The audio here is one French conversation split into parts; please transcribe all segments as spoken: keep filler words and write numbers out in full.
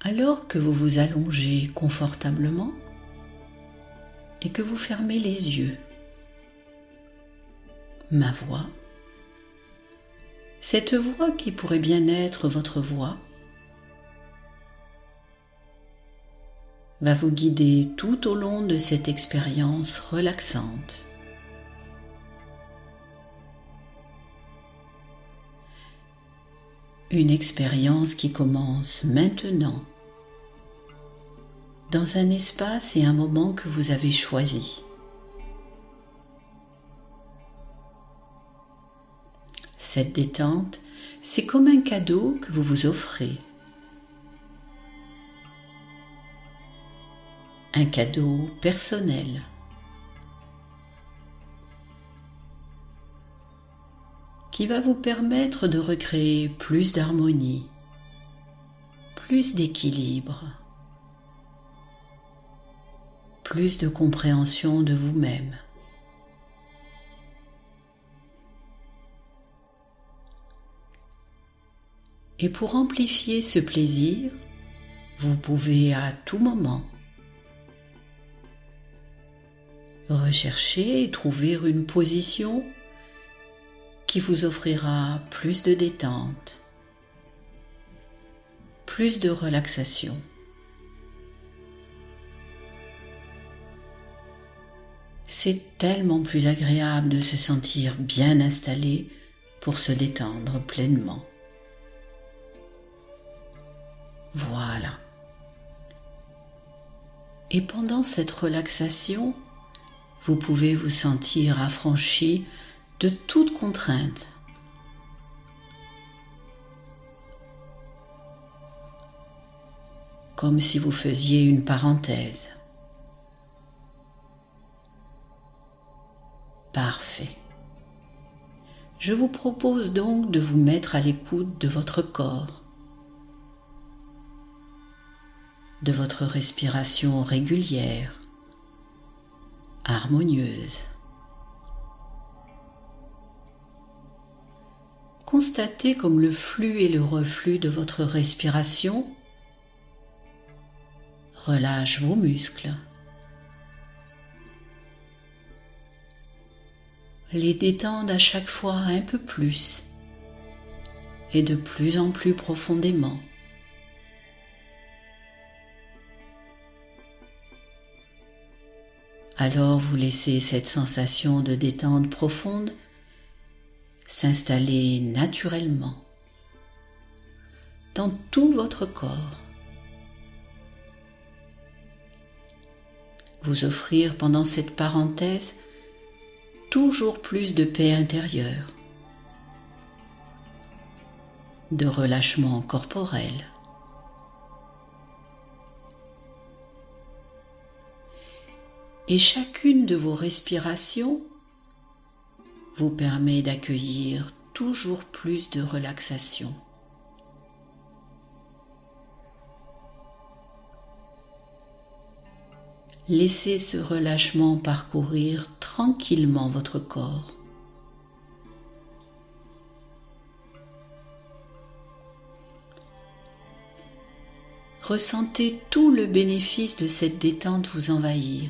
Alors que vous vous allongez confortablement et que vous fermez les yeux, ma voix, cette voix qui pourrait bien être votre voix, va vous guider tout au long de cette expérience relaxante. Une expérience qui commence maintenant, dans un espace et un moment que vous avez choisi. Cette détente, c'est comme un cadeau que vous vous offrez. Un cadeau personnel. Qui va vous permettre de recréer plus d'harmonie, plus d'équilibre, plus de compréhension de vous-même. Et pour amplifier ce plaisir, vous pouvez à tout moment rechercher et trouver une position qui vous offrira plus de détente, plus de relaxation. C'est tellement plus agréable de se sentir bien installé pour se détendre pleinement. Voilà. Et pendant cette relaxation, vous pouvez vous sentir affranchi de toute contrainte. Comme si vous faisiez une parenthèse. Parfait. Je vous propose donc de vous mettre à l'écoute de votre corps, de votre respiration régulière, harmonieuse. Constatez comme le flux et le reflux de votre respiration relâche vos muscles, les détendent à chaque fois un peu plus et de plus en plus profondément. Alors vous laissez cette sensation de détente profonde s'installer naturellement dans tout votre corps. Vous offrir pendant cette parenthèse toujours plus de paix intérieure, de relâchement corporel. Et chacune de vos respirations vous permet d'accueillir toujours plus de relaxation. Laissez ce relâchement parcourir tranquillement votre corps. Ressentez tout le bénéfice de cette détente vous envahir.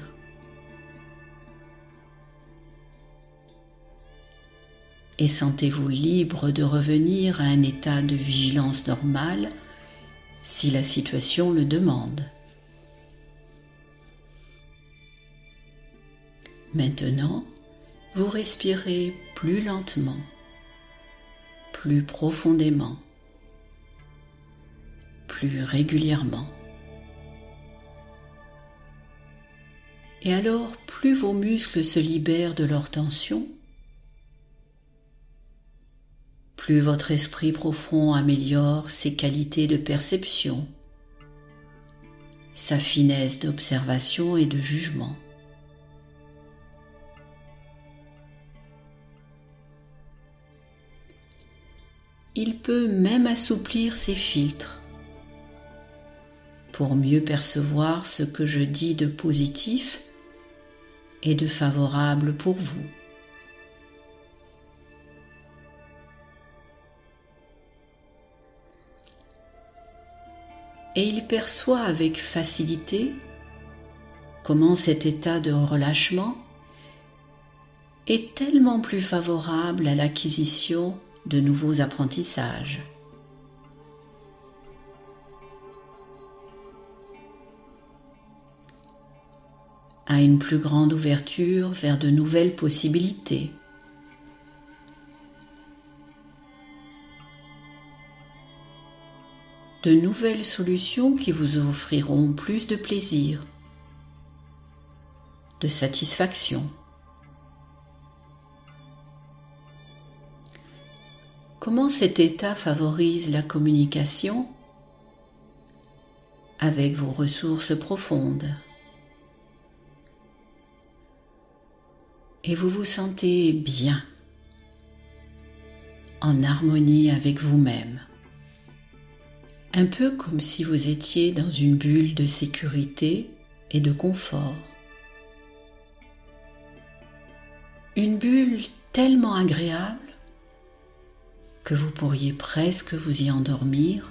Et sentez-vous libre de revenir à un état de vigilance normale si la situation le demande. Maintenant, vous respirez plus lentement, plus profondément, plus régulièrement. Et alors, plus vos muscles se libèrent de leur tension, plus votre esprit profond améliore ses qualités de perception, sa finesse d'observation et de jugement. Il peut même assouplir ses filtres pour mieux percevoir ce que je dis de positif et de favorable pour vous. et il perçoit avec facilité comment cet état de relâchement est tellement plus favorable à l'acquisition de nouveaux apprentissages. À une plus grande ouverture vers de nouvelles possibilités. De nouvelles solutions qui vous offriront plus de plaisir, de satisfaction. Comment cet état favorise la communication avec vos ressources profondes? Et vous vous sentez bien, en harmonie avec vous-même. Un peu comme si vous étiez dans une bulle de sécurité et de confort. Une bulle tellement agréable que vous pourriez presque vous y endormir,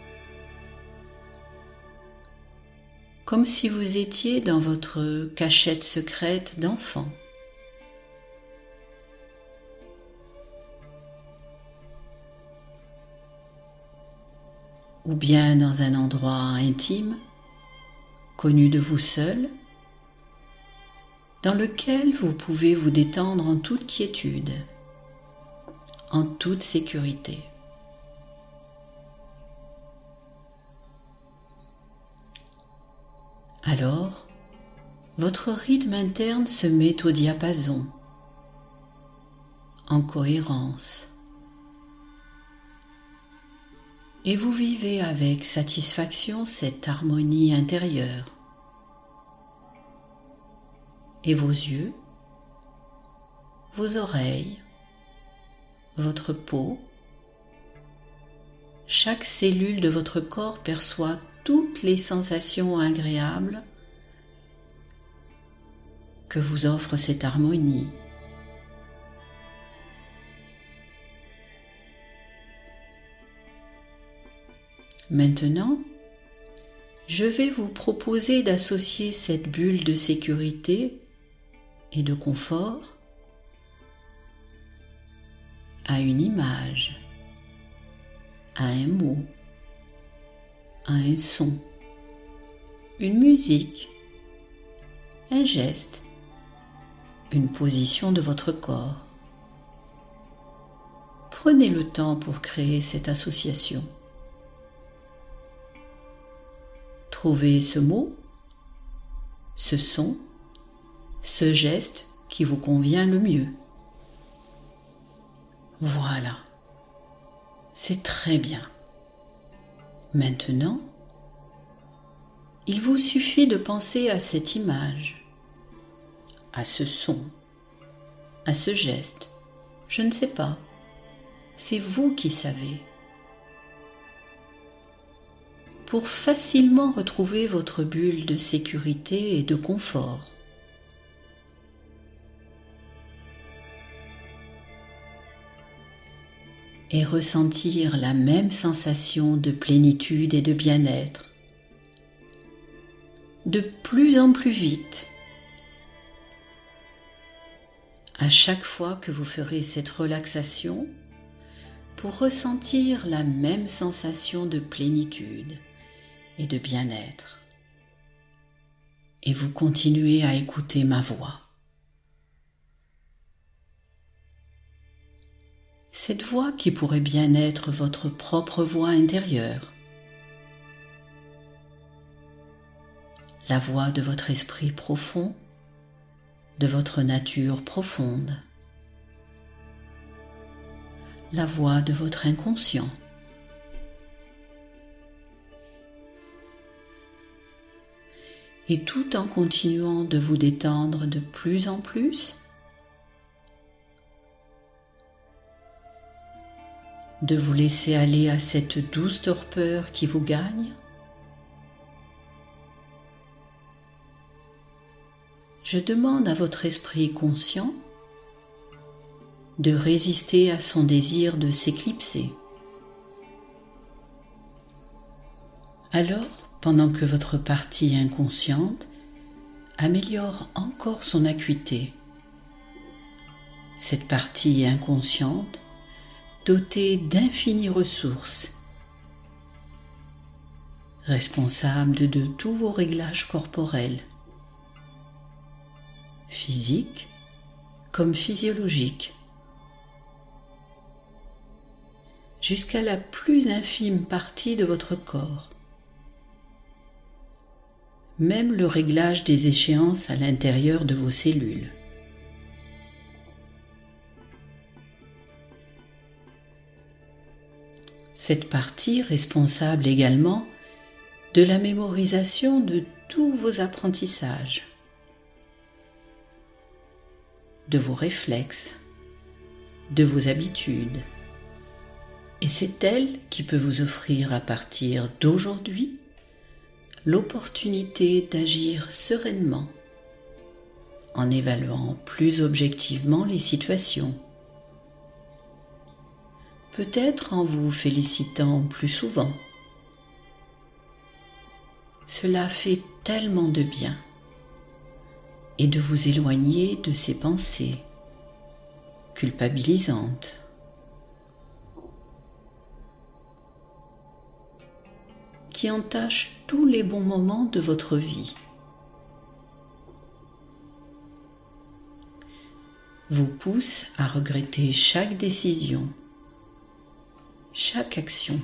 comme si vous étiez dans votre cachette secrète d'enfant. Ou bien dans un endroit intime, connu de vous seul, dans lequel vous pouvez vous détendre en toute quiétude, en toute sécurité. Alors, votre rythme interne se met au diapason, en cohérence. Et vous vivez avec satisfaction cette harmonie intérieure. Et vos yeux, vos oreilles, votre peau, chaque cellule de votre corps perçoit toutes les sensations agréables que vous offre cette harmonie. Maintenant, je vais vous proposer d'associer cette bulle de sécurité et de confort à une image, à un mot, à un son, une musique, un geste, une position de votre corps. Prenez le temps pour créer cette association. Trouvez ce mot, ce son, ce geste qui vous convient le mieux. Voilà, c'est très bien. Maintenant, il vous suffit de penser à cette image, à ce son, à ce geste. Je ne sais pas, c'est vous qui savez. Pour facilement retrouver votre bulle de sécurité et de confort. Et ressentir la même sensation de plénitude et de bien-être, de plus en plus vite, à chaque fois que vous ferez cette relaxation, pour ressentir la même sensation de plénitude et de bien-être. Et vous continuez à écouter ma voix. Cette voix qui pourrait bien être votre propre voix intérieure. La voix de votre esprit profond, de votre nature profonde. La voix de votre inconscient. Et tout en continuant de vous détendre de plus en plus, de vous laisser aller à cette douce torpeur qui vous gagne, je demande à votre esprit conscient de résister à son désir de s'éclipser. Alors, pendant que votre partie inconsciente améliore encore son acuité, cette partie inconsciente dotée d'infinies ressources, responsable de, de tous vos réglages corporels, physiques comme physiologiques, jusqu'à la plus infime partie de votre corps. Même le réglage des échéances à l'intérieur de vos cellules. Cette partie responsable également de la mémorisation de tous vos apprentissages, de vos réflexes, de vos habitudes. Et c'est elle qui peut vous offrir à partir d'aujourd'hui l'opportunité d'agir sereinement en évaluant plus objectivement les situations, peut-être en vous félicitant plus souvent. Cela fait tellement de bien et de vous éloigner de ces pensées culpabilisantes. Qui entachent tous les bons moments de votre vie. Vous poussent à regretter chaque décision, chaque action.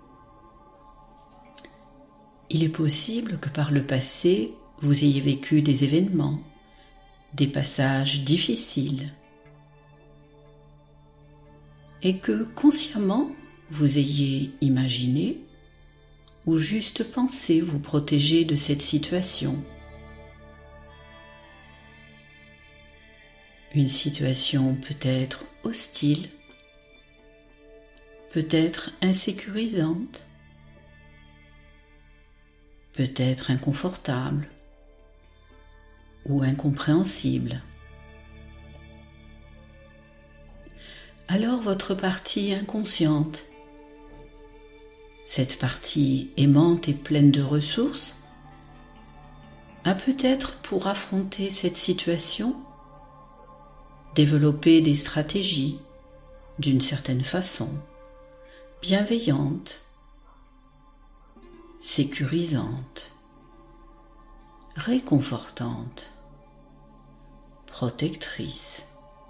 Il est possible que par le passé, vous ayez vécu des événements, des passages difficiles, et que consciemment, vous ayez imaginé ou juste pensé vous protéger de cette situation. Une situation peut-être hostile, peut-être insécurisante, peut-être inconfortable ou incompréhensible. Alors votre partie inconsciente, cette partie aimante et pleine de ressources, a peut-être pour affronter cette situation développé des stratégies d'une certaine façon, bienveillantes, sécurisantes, réconfortantes, protectrices.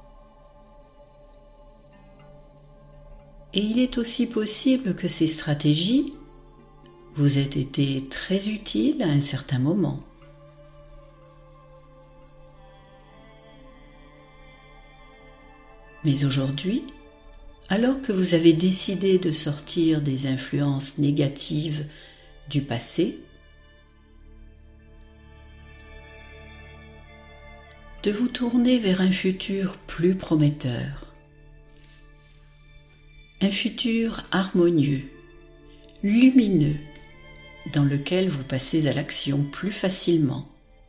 Et il est aussi possible que ces stratégies vous aient été très utiles à un certain moment. Mais aujourd'hui, alors que vous avez décidé de sortir des influences négatives du passé, de vous tourner vers un futur plus prometteur, un futur harmonieux, lumineux, dans lequel vous passez à l'action plus facilement,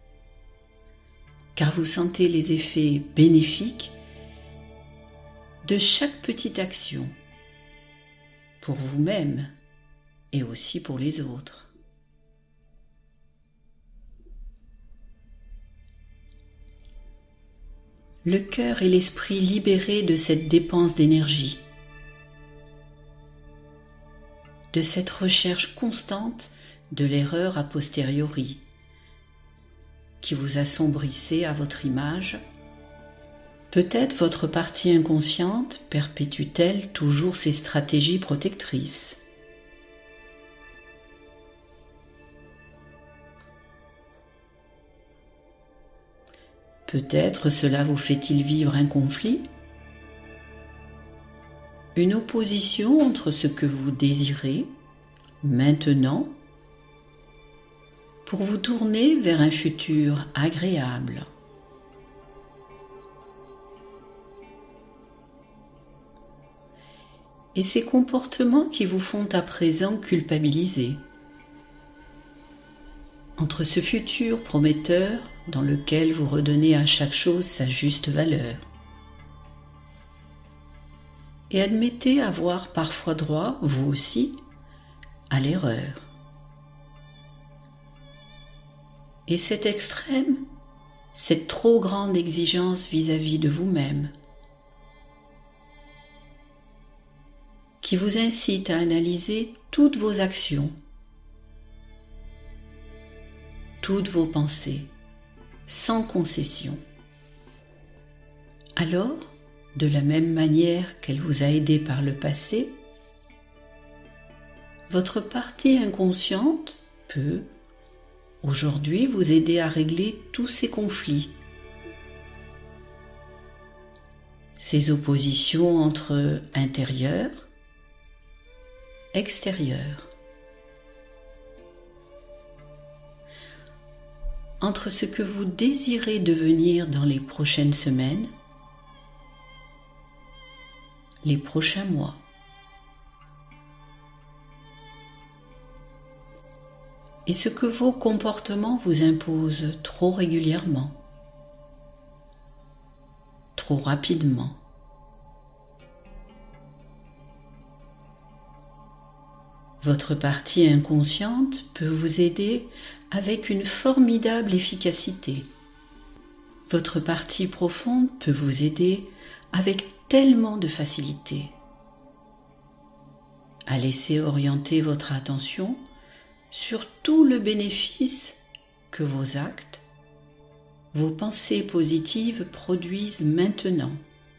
car vous sentez les effets bénéfiques de chaque petite action, pour vous-même et aussi pour les autres. Le cœur et l'esprit libérés de cette dépense d'énergie, de cette recherche constante de l'erreur a posteriori, qui vous assombrissait à votre image. Peut-être votre partie inconsciente perpétue-t-elle toujours ses stratégies protectrices. Peut-être cela vous fait-il vivre un conflit, une opposition entre ce que vous désirez maintenant pour vous tourner vers un futur agréable. Et ces comportements qui vous font à présent culpabiliser entre ce futur prometteur dans lequel vous redonnez à chaque chose sa juste valeur et admettez avoir parfois droit, vous aussi, à l'erreur, Et cet extrême, cette trop grande exigence vis-à-vis de vous-même, qui vous incite à analyser toutes vos actions, toutes vos pensées, sans concession. Alors, de la même manière qu'elle vous a aidé par le passé, votre partie inconsciente peut, aujourd'hui, vous aider à régler tous ces conflits, ces oppositions entre intérieur, extérieur, entre ce que vous désirez devenir dans les prochaines semaines, les prochains mois, et ce que vos comportements vous imposent trop régulièrement, trop rapidement. Votre partie inconsciente peut vous aider avec une formidable efficacité. Votre partie profonde peut vous aider avec tellement de facilité à laisser orienter votre attention sur tout le bénéfice que vos actes, vos pensées positives produisent maintenant.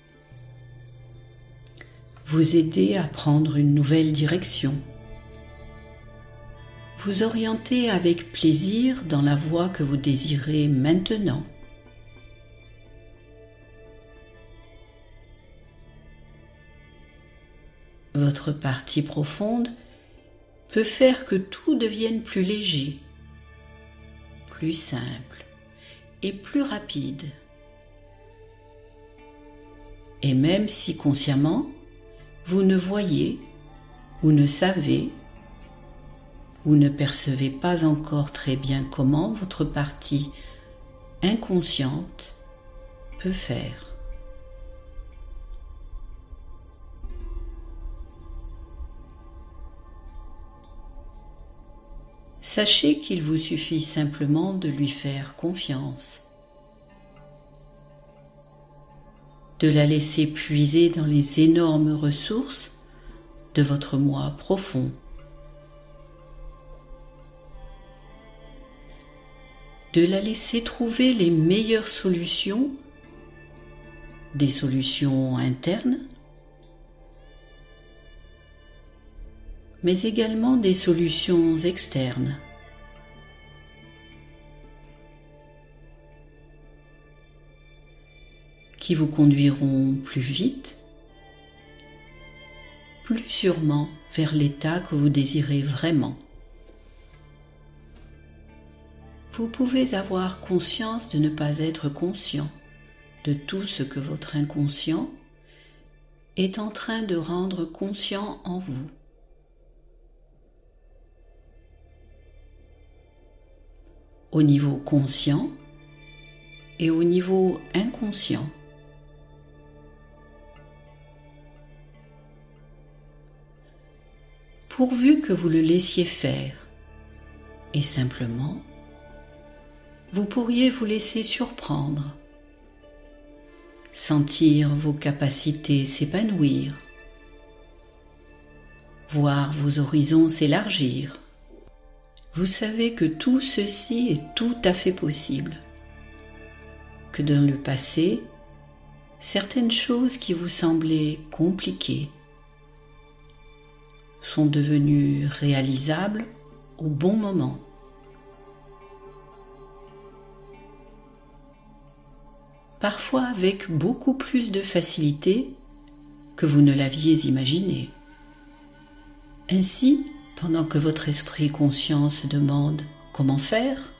Vous aider à prendre une nouvelle direction. Vous orienter avec plaisir dans la voie que vous désirez maintenant. Votre partie profonde peut faire que tout devienne plus léger, plus simple et plus rapide. Et même si consciemment, vous ne voyez ou ne savez ou ne percevez pas encore très bien comment votre partie inconsciente peut faire. Sachez qu'il vous suffit simplement de lui faire confiance, de la laisser puiser dans les énormes ressources de votre moi profond, de la laisser trouver les meilleures solutions, des solutions internes, mais également des solutions externes. Qui vous conduiront plus vite, plus sûrement vers l'état que vous désirez vraiment. Vous pouvez avoir conscience de ne pas être conscient de tout ce que votre inconscient est en train de rendre conscient en vous. Au niveau conscient et au niveau inconscient. Pourvu que vous le laissiez faire, et simplement, vous pourriez vous laisser surprendre, sentir vos capacités s'épanouir, voir vos horizons s'élargir. Vous savez que tout ceci est tout à fait possible, que dans le passé, certaines choses qui vous semblaient compliquées sont devenues réalisables au bon moment. Parfois avec beaucoup plus de facilité que vous ne l'aviez imaginé. Ainsi, pendant que votre esprit conscient se demande comment faire,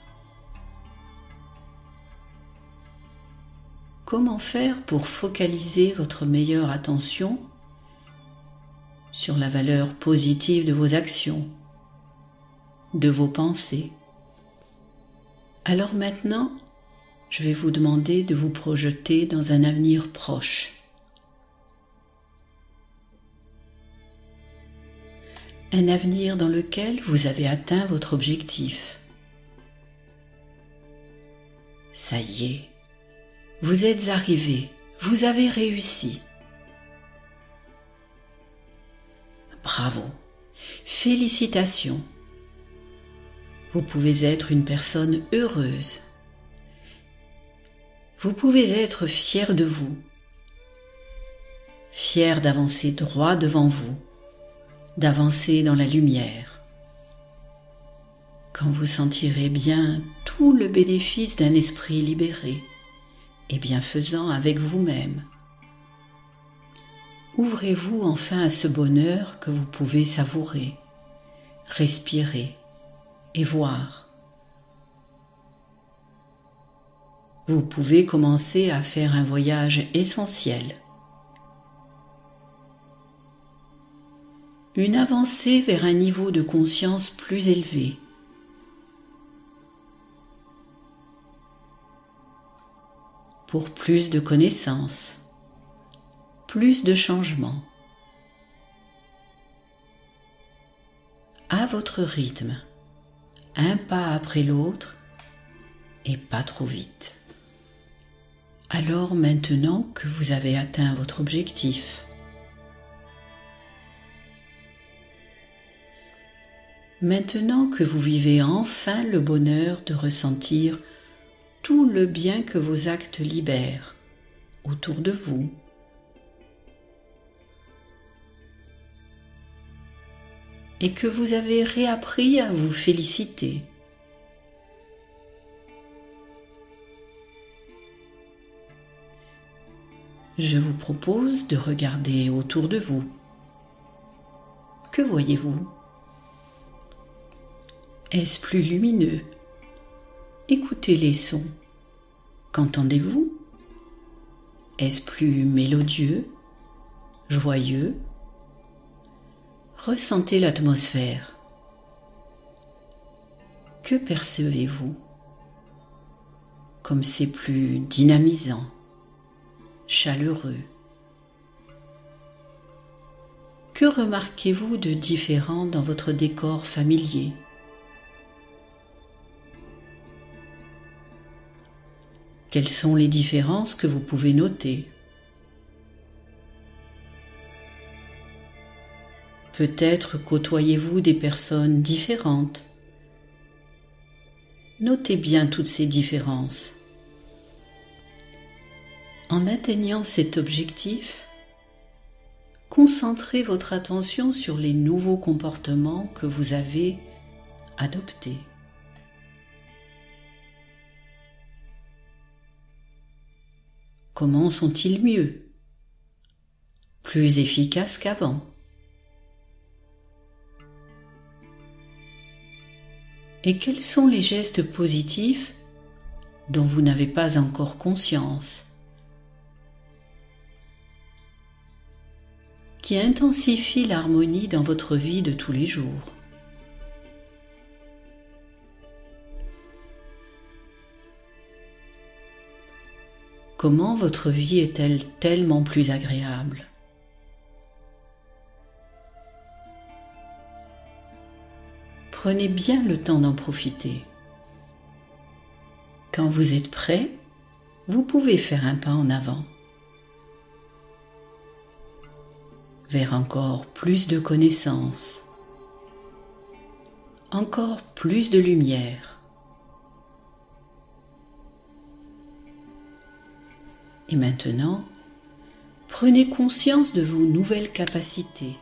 comment faire pour focaliser votre meilleure attention sur la valeur positive de vos actions, de vos pensées. Alors maintenant, je vais vous demander de vous projeter dans un avenir proche. Un avenir dans lequel vous avez atteint votre objectif. Ça y est, vous êtes arrivé, vous avez réussi. Bravo, félicitations. Vous pouvez être une personne heureuse. Vous pouvez être fier de vous, fier d'avancer droit devant vous, d'avancer dans la lumière. Quand vous sentirez bien tout le bénéfice d'un esprit libéré et bienfaisant avec vous-même, ouvrez-vous enfin à ce bonheur que vous pouvez savourer, respirer et voir. Vous pouvez commencer à faire un voyage essentiel. Une avancée vers un niveau de conscience plus élevé. Pour plus de connaissances, plus de changements. À votre rythme, un pas après l'autre et pas trop vite. Alors maintenant que vous avez atteint votre objectif, maintenant que vous vivez enfin le bonheur de ressentir tout le bien que vos actes libèrent autour de vous, et que vous avez réappris à vous féliciter, je vous propose de regarder autour de vous. Que voyez-vous? Est-ce plus lumineux? Écoutez les sons. Qu'entendez-vous? Est-ce plus mélodieux, joyeux? Ressentez l'atmosphère. Que percevez-vous? Comme c'est plus dynamisant, chaleureux. Que remarquez-vous de différent dans votre décor familier? Quelles sont les différences que vous pouvez noter? Peut-être côtoyez-vous des personnes différentes. Notez bien toutes ces différences. En atteignant cet objectif, concentrez votre attention sur les nouveaux comportements que vous avez adoptés. Comment sont-ils mieux? Plus efficaces qu'avant? Et quels sont les gestes positifs dont vous n'avez pas encore conscience, qui intensifient l'harmonie dans votre vie de tous les jours? Comment votre vie est-elle tellement plus agréable? Prenez bien le temps d'en profiter. Quand vous êtes prêt, vous pouvez faire un pas en avant, vers encore plus de connaissances, encore plus de lumière. Et maintenant, prenez conscience de vos nouvelles capacités,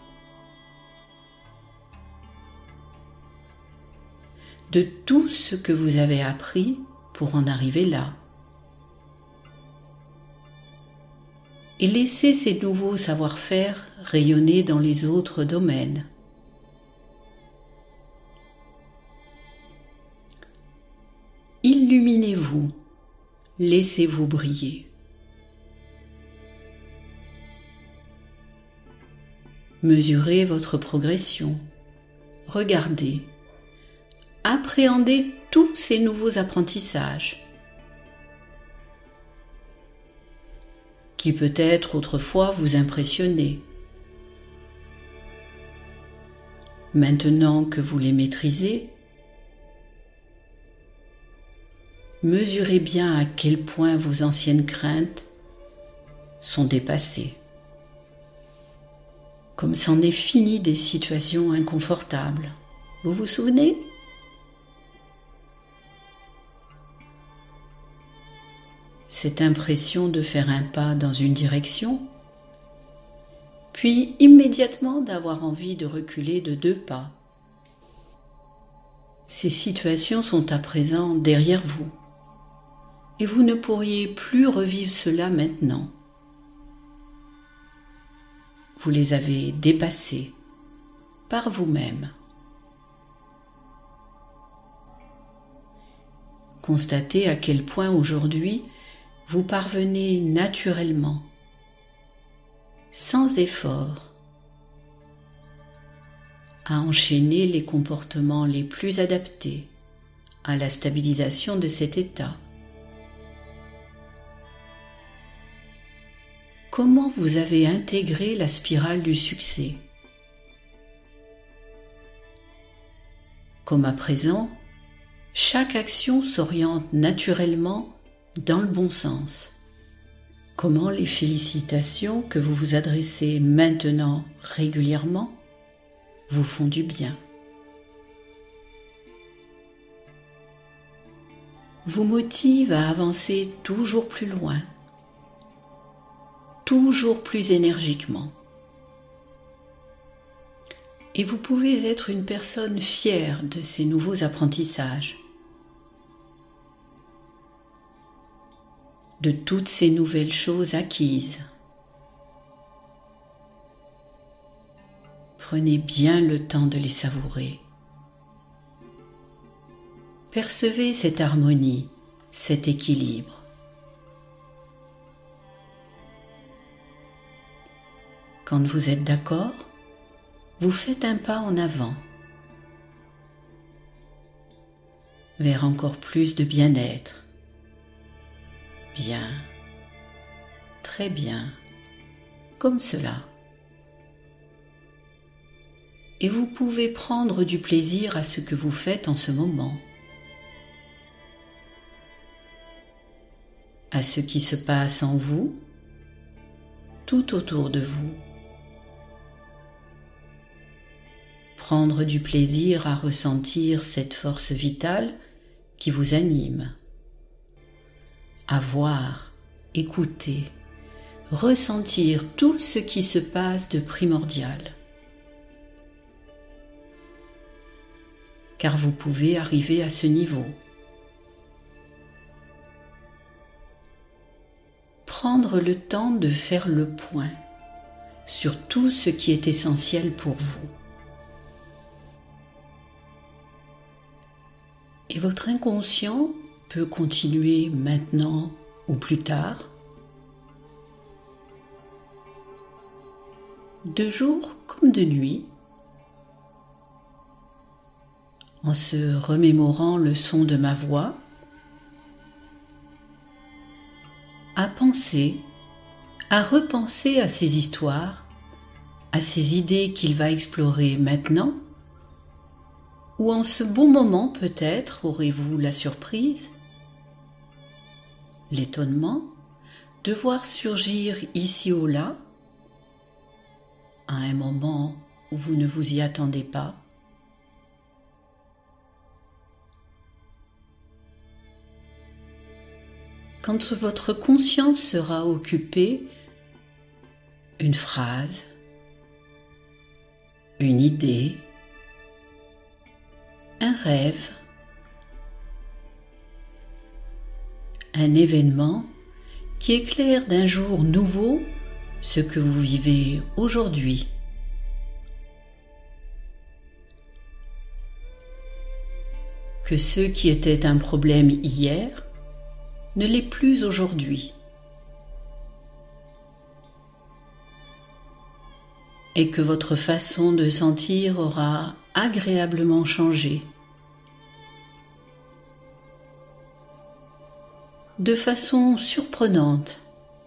de tout ce que vous avez appris pour en arriver là. Et laissez ces nouveaux savoir-faire rayonner dans les autres domaines. Illuminez-vous, laissez-vous briller. Mesurez votre progression, regardez, appréhendez tous ces nouveaux apprentissages qui peut-être autrefois vous impressionnaient. Maintenant que vous les maîtrisez, mesurez bien à quel point vos anciennes craintes sont dépassées. Comme c'en est fini des situations inconfortables. Vous vous souvenez ? Cette impression de faire un pas dans une direction, puis immédiatement d'avoir envie de reculer de deux pas. Ces situations sont à présent derrière vous, et vous ne pourriez plus revivre cela maintenant. Vous les avez dépassées par vous-même. Constatez à quel point aujourd'hui vous parvenez naturellement, sans effort, à enchaîner les comportements les plus adaptés à la stabilisation de cet état. Comment vous avez intégré la spirale du succès? Comme à présent, chaque action s'oriente naturellement dans le bon sens. Comment les félicitations que vous vous adressez maintenant régulièrement vous font du bien. Vous motivent à avancer toujours plus loin, toujours plus énergiquement. Et vous pouvez être une personne fière de ces nouveaux apprentissages, de toutes ces nouvelles choses acquises. Prenez bien le temps de les savourer. Percevez cette harmonie, cet équilibre. Quand vous êtes d'accord, vous faites un pas en avant vers encore plus de bien-être. Bien, très bien, comme cela. Et vous pouvez prendre du plaisir à ce que vous faites en ce moment, à ce qui se passe en vous, tout autour de vous. Prendre du plaisir à ressentir cette force vitale qui vous anime. À voir, écouter, ressentir tout ce qui se passe de primordial. Car vous pouvez arriver à ce niveau. Prendre le temps de faire le point sur tout ce qui est essentiel pour vous. Et votre inconscient peut continuer maintenant ou plus tard, de jour comme de nuit, en se remémorant le son de ma voix, à penser, à repenser à ces histoires, à ces idées qu'il va explorer maintenant, ou en ce bon moment peut-être aurez-vous la surprise, l'étonnement de voir surgir ici ou là, à un moment où vous ne vous y attendez pas, quand votre conscience sera occupée, une phrase, une idée, un rêve, un événement qui éclaire d'un jour nouveau ce que vous vivez aujourd'hui. Que ce qui était un problème hier ne l'est plus aujourd'hui. Et que votre façon de sentir aura agréablement changé. De façon surprenante.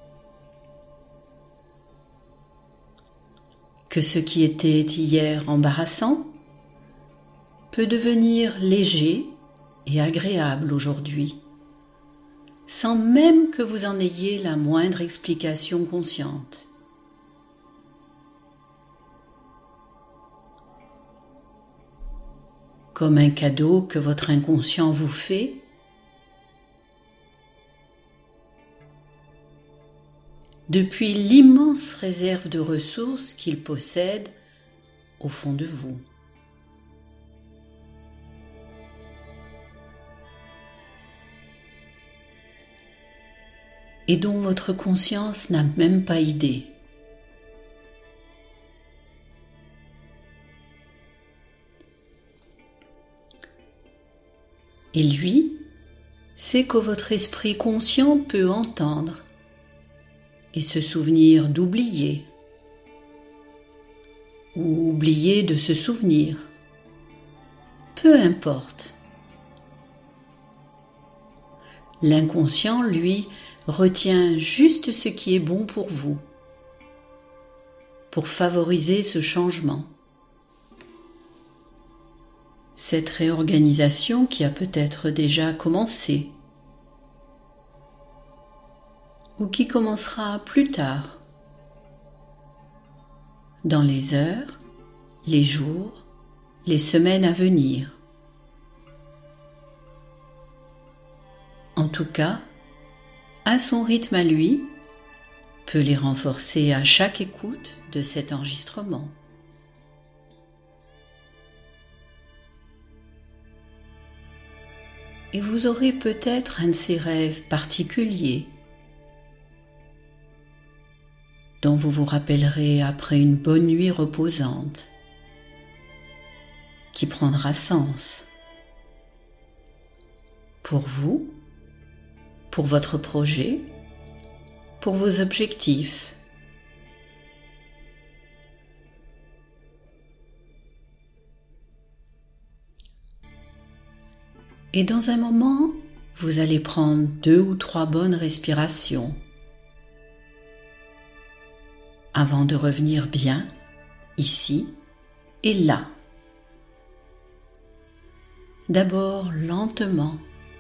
Que ce qui était hier embarrassant peut devenir léger et agréable aujourd'hui. sans même que vous en ayez la moindre explication consciente. Comme un cadeau que votre inconscient vous fait, depuis l'immense réserve de ressources qu'il possède au fond de vous. Et dont votre conscience n'a même pas idée. Et lui, c'est que votre esprit conscient peut entendre et se souvenir d'oublier, ou oublier de se souvenir, peu importe. L'inconscient, lui, retient juste ce qui est bon pour vous, pour favoriser ce changement. Cette réorganisation qui a peut-être déjà commencé, ou qui commencera plus tard, dans les heures, les jours, les semaines à venir. En tout cas, à son rythme à lui, peut les renforcer à chaque écoute de cet enregistrement. Et vous aurez peut-être un de ces rêves particuliers dont vous vous rappellerez après une bonne nuit reposante, qui prendra sens pour vous, pour votre projet, pour vos objectifs. Et dans un moment, vous allez prendre deux ou trois bonnes respirations avant de revenir bien ici et là. D'abord lentement,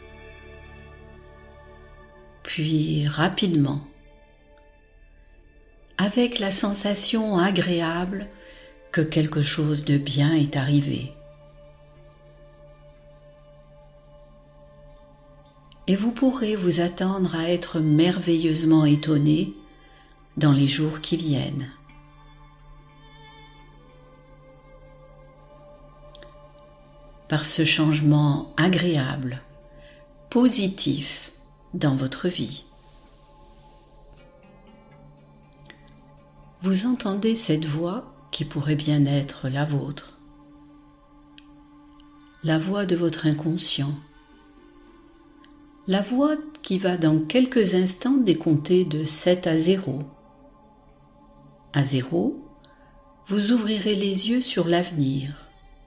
puis rapidement, avec la sensation agréable que quelque chose de bien est arrivé. Et vous pourrez vous attendre à être merveilleusement étonné dans les jours qui viennent. Par ce changement agréable, positif dans votre vie. Vous entendez cette voix qui pourrait bien être la vôtre, la voix de votre inconscient, la voix qui va dans quelques instants décompter de sept à zéro. À zéro, vous ouvrirez les yeux sur l'avenir.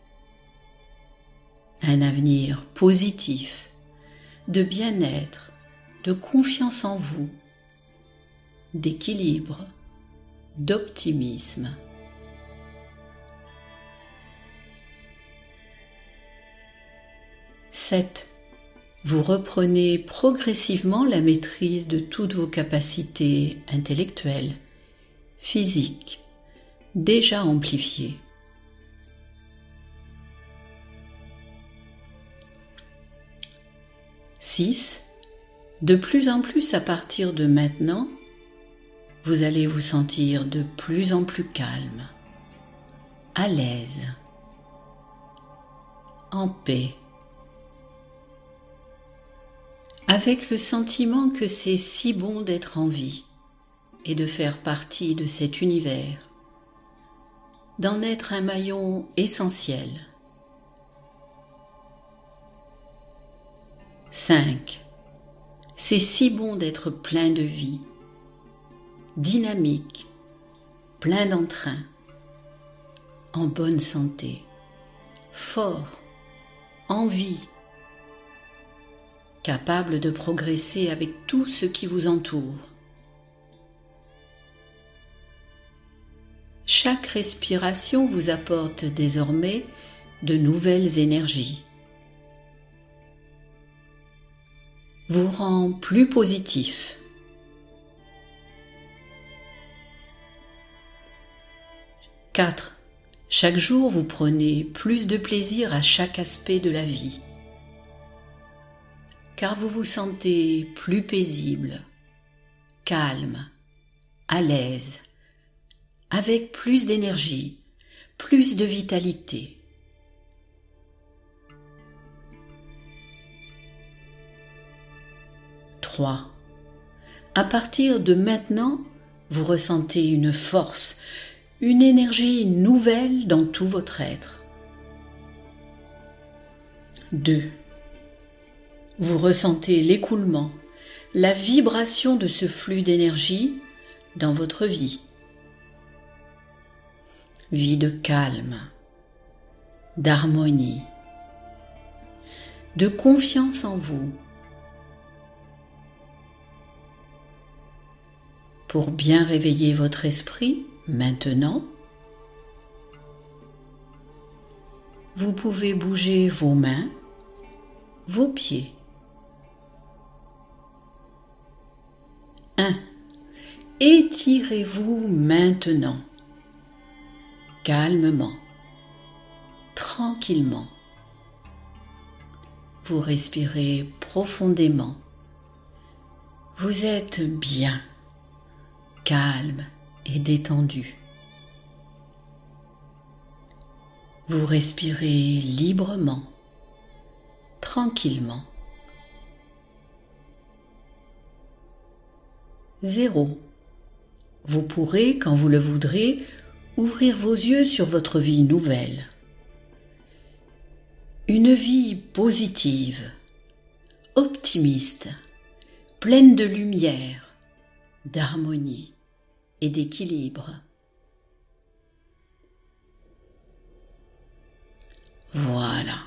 Un avenir positif, de bien-être, de confiance en vous, d'équilibre, d'optimisme. sept. Vous reprenez progressivement la maîtrise de toutes vos capacités intellectuelles, physiques, déjà amplifiées. six. De plus en plus à partir de maintenant, vous allez vous sentir de plus en plus calme, à l'aise, en paix, avec le sentiment que c'est si bon d'être en vie et de faire partie de cet univers, d'en être un maillon essentiel. cinq. C'est si bon d'être plein de vie, dynamique, plein d'entrain, en bonne santé, fort, en vie, capable de progresser avec tout ce qui vous entoure. Chaque respiration vous apporte désormais de nouvelles énergies. vous rend plus positif. quatre. Chaque jour, vous prenez plus de plaisir à chaque aspect de la vie, car vous vous sentez plus paisible, calme, à l'aise, avec plus d'énergie, plus de vitalité. trois. À partir de maintenant, vous ressentez une force, une énergie nouvelle dans tout votre être. deux. Vous ressentez l'écoulement, la vibration de ce flux d'énergie dans votre vie. Vie de calme, d'harmonie, de confiance en vous. Pour bien réveiller votre esprit, maintenant, vous pouvez bouger vos mains, vos pieds. un. Étirez-vous maintenant, calmement, tranquillement. Vous respirez profondément. Vous êtes bien, calme et détendu. Vous respirez librement, tranquillement. Zéro. Vous pourrez, quand vous le voudrez, ouvrir vos yeux sur votre vie nouvelle. Une vie positive, optimiste, pleine de lumière, d'harmonie et d'équilibre. Voilà.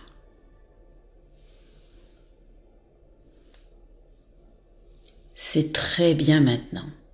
C'est très bien maintenant.